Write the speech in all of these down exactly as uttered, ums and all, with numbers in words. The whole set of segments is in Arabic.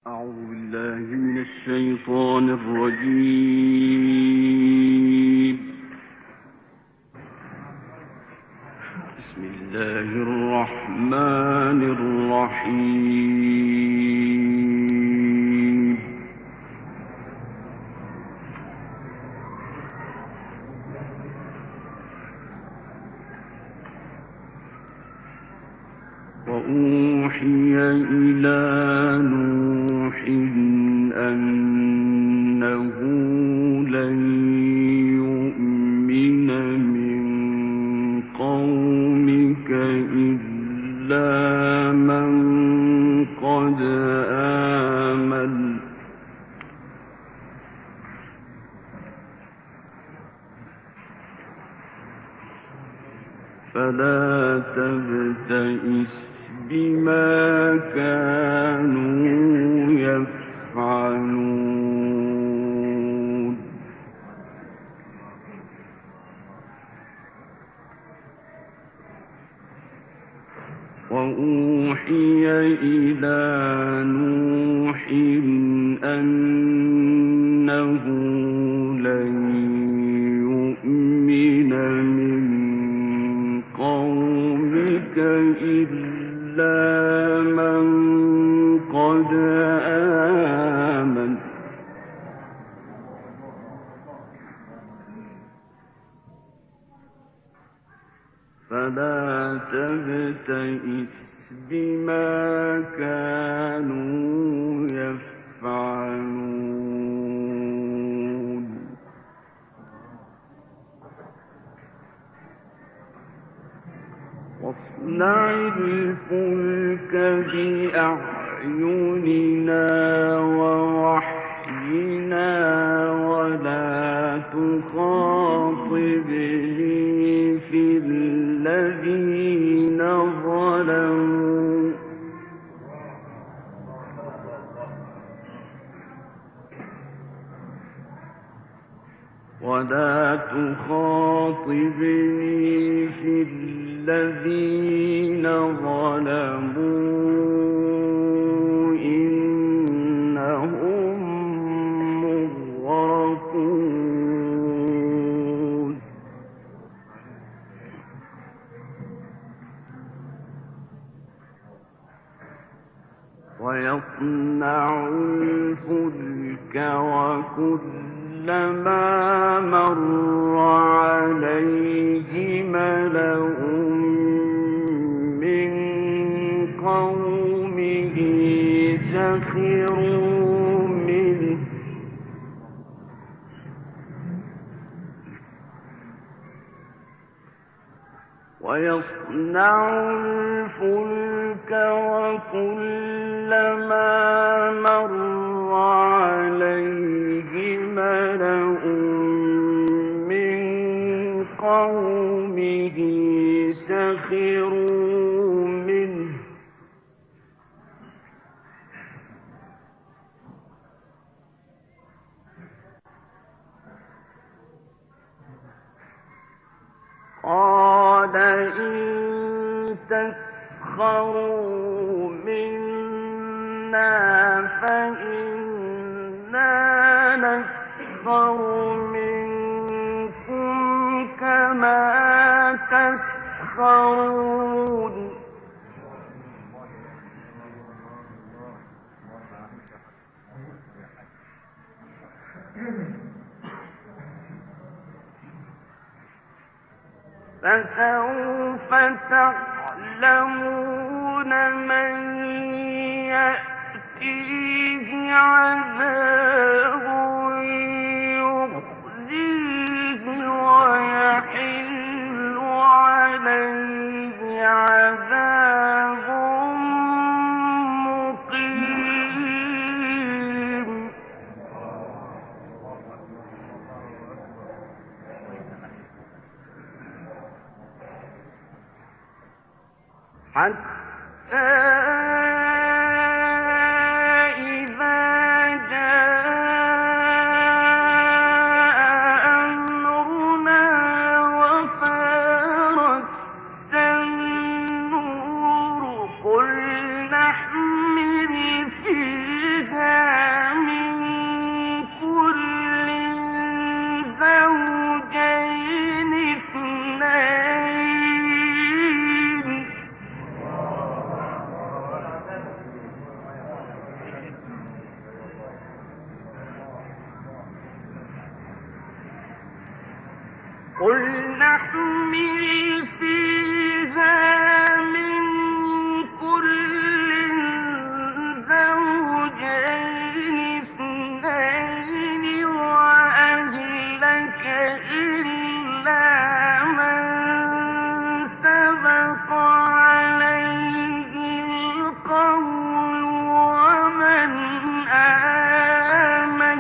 أعوذ بالله من الشيطان الرجيم. بسم الله الرحمن الرحيم. وأوحي إلى نوح أنه لن يؤمن من قومك إلا من قد آمن فلا تبتئس بما كانوا يفعلون. وأوحي إلى نوح أنه لن يؤمن من قومك إلا من قد آمن فلا تبتئس بما كانوا يفعلون. واصنع الفلك بأعيننا ووحينا ولا تخاطبني في الذين ظلموا ولا تخاطبني في الذين ظلموا إنهم مغرقون. ويصنع الفلك وكلما مر عليه ملأ من قومه سخروا منه ويصنع الفلك وكلما مر عليه ملأ من قومه سخروا منه قال إن تسخروا منا فإنا نسخر منكم كما تسخرون. فسوف تعلمون من يأتيه عذاب يخزيه ويحل عليه عذاب مقيم. حتى إذا جاء أمرنا وفارت النور قل نحمل فيها قل نحمل فيها من كل زوجين اثنين وأهلك إلا من سبق عليه القول ومن آمن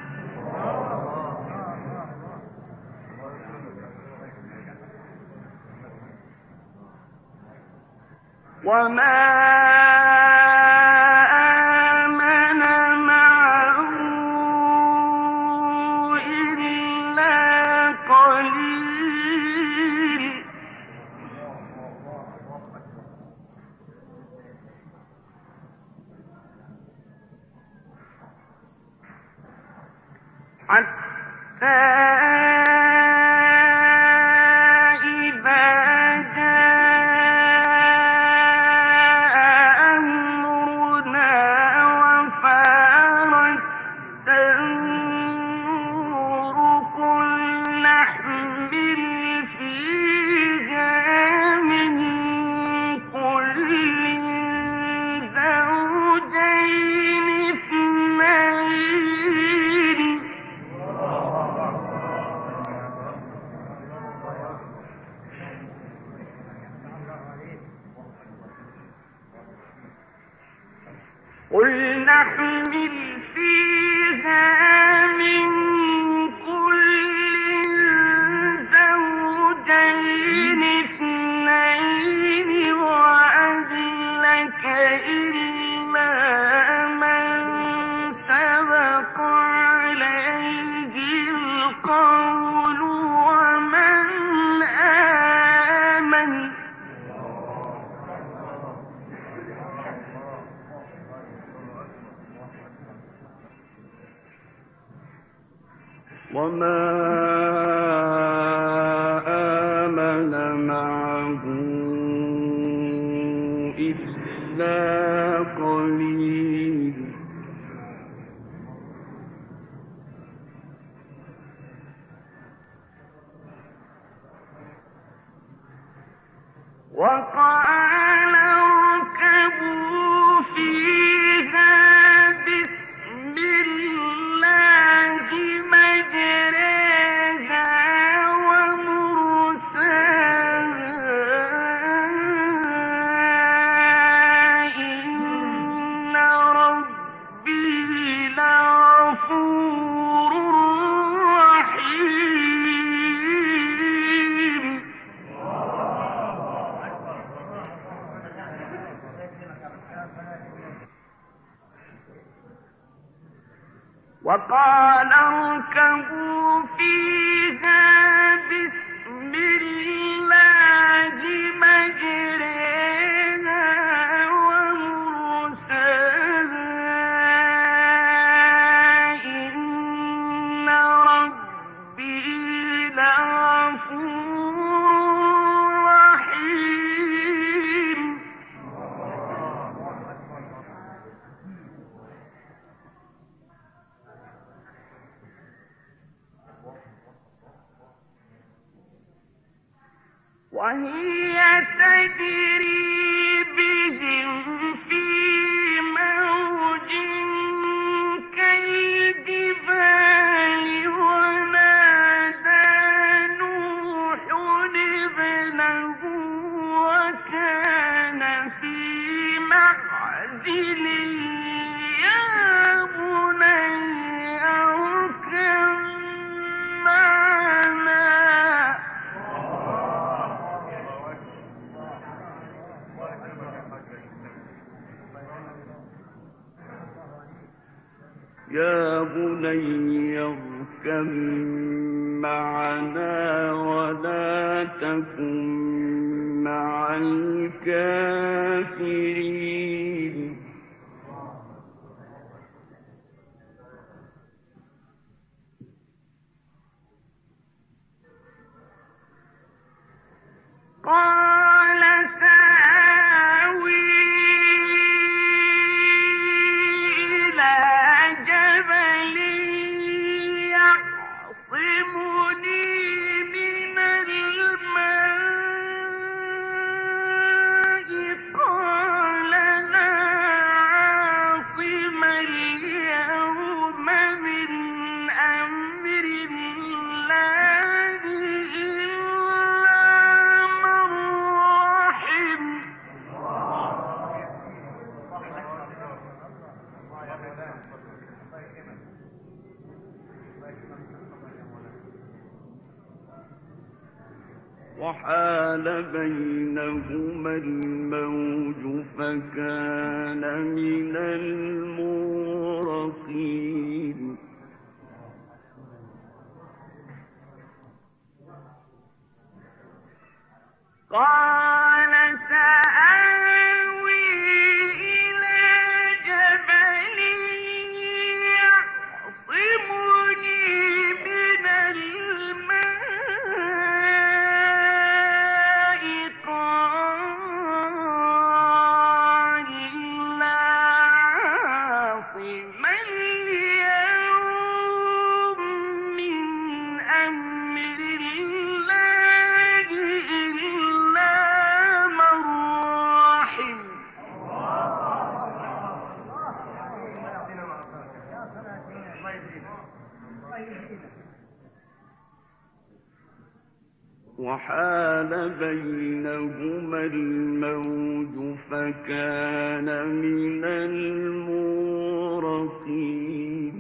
وما آمن معه إلا قليل حتى قل نحمل فيها من كل زوجين اثنين وأهلك إلا من سبق عليه القول ومن آمن وما آمن معه إلا قليل وقال اركبوا فيها بسم الله مجريها ومرساها إن ربي لغفور رحيم وقال اركبوا فيها بسم الله مجريها ومرساها إن ربي لغفور رحيم وهي تجري بهم في موج كالجبال ونادى نوح ابنه وكان في معزل يا بني اركب معنا يا بني اركب معنا ولا تكن مع الكافرين قال سآوي إلى جبل يعصمني من وحال بينهما الموج فكان من المغرقين قال سآوي إلى جبل يعصمني من الماء قال لا عاصم اليوم من أمر الله إلا من رحم وحال بينهما الموج فكان من المغرقين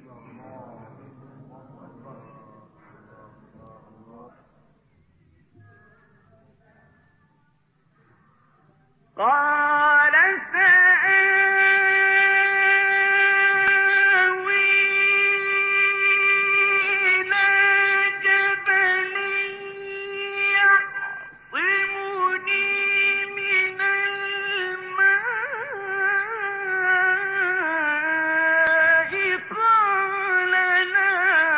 قال سآوي إلى جبل يعصمني من الماء قال لا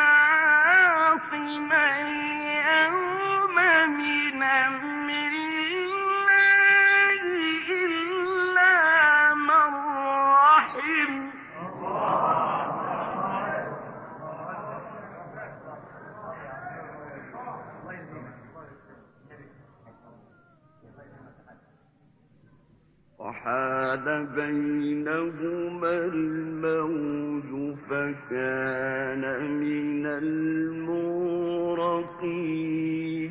عاصم اليوم من أمر الله إلا من رحم وحال بينهما الموج فكان من المغرقين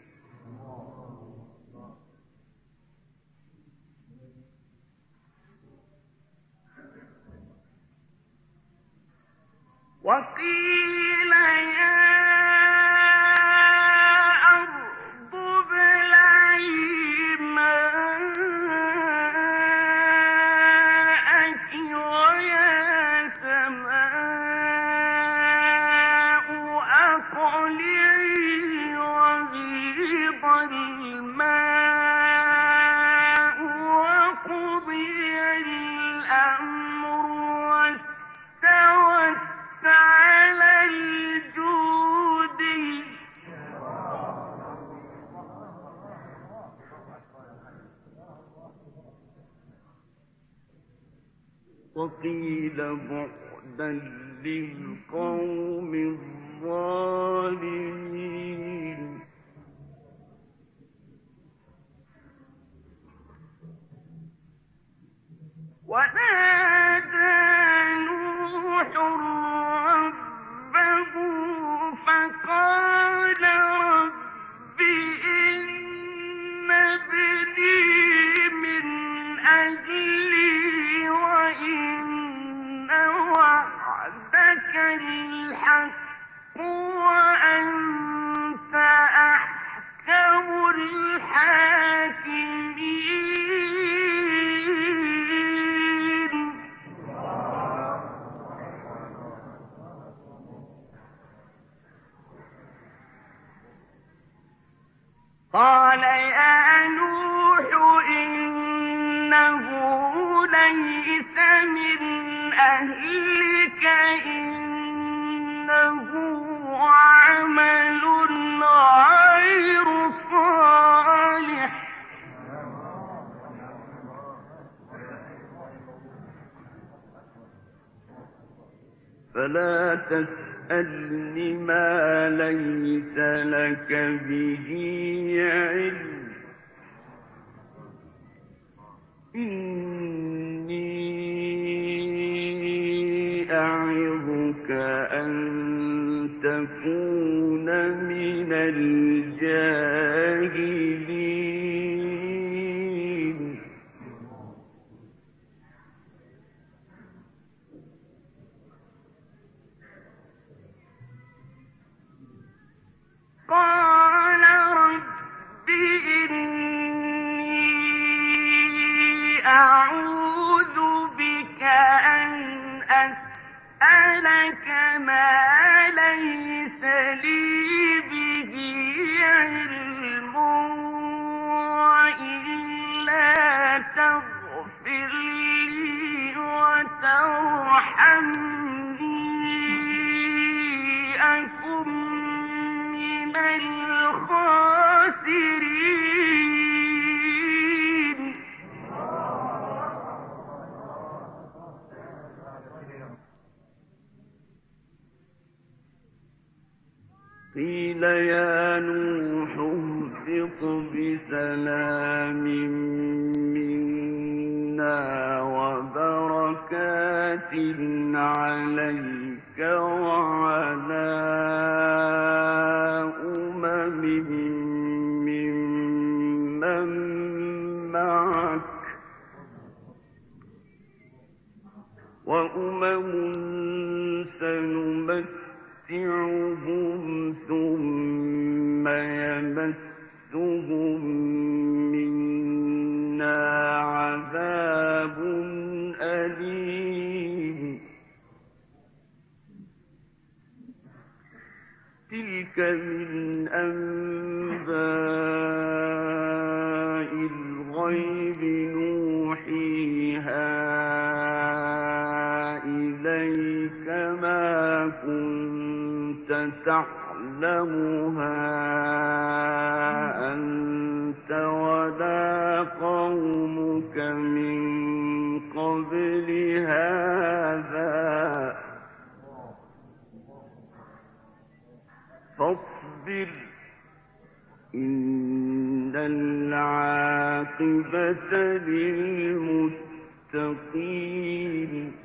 وقيل يا أرض ابلعي ماءك ويا سماء أقلعي وغيض الماء وقضي الأمر واستوت على الجود وقيل بعدا للقوم الظالمين ونادى نوح ربه فقال رب إن ابني من أهلي وإن وعدك الحق وأنت أحكم الحاكمين قال يا نوح إنه ليس من أهلك إنه عمل غير صالح فلا تسألني ما ليس لك به علم إني أعظك أن تكون من الجاهلين قال رب أسألك ما ليس لي به علم وإلا تغفر لي وترحمني أكن من الخاسرين. قيل يا نوح اهبط بسلام منا وبركات عليك وعلى أمم ممن معك وأمم سنمتعهم ثم يمسهم منا عذاب أليم. تلك من أنباء الغيب نوحيها إليك ما كنت تعلمها أنت ولا قومك من قبل هذا فاصبر إن العاقبة للمتقين.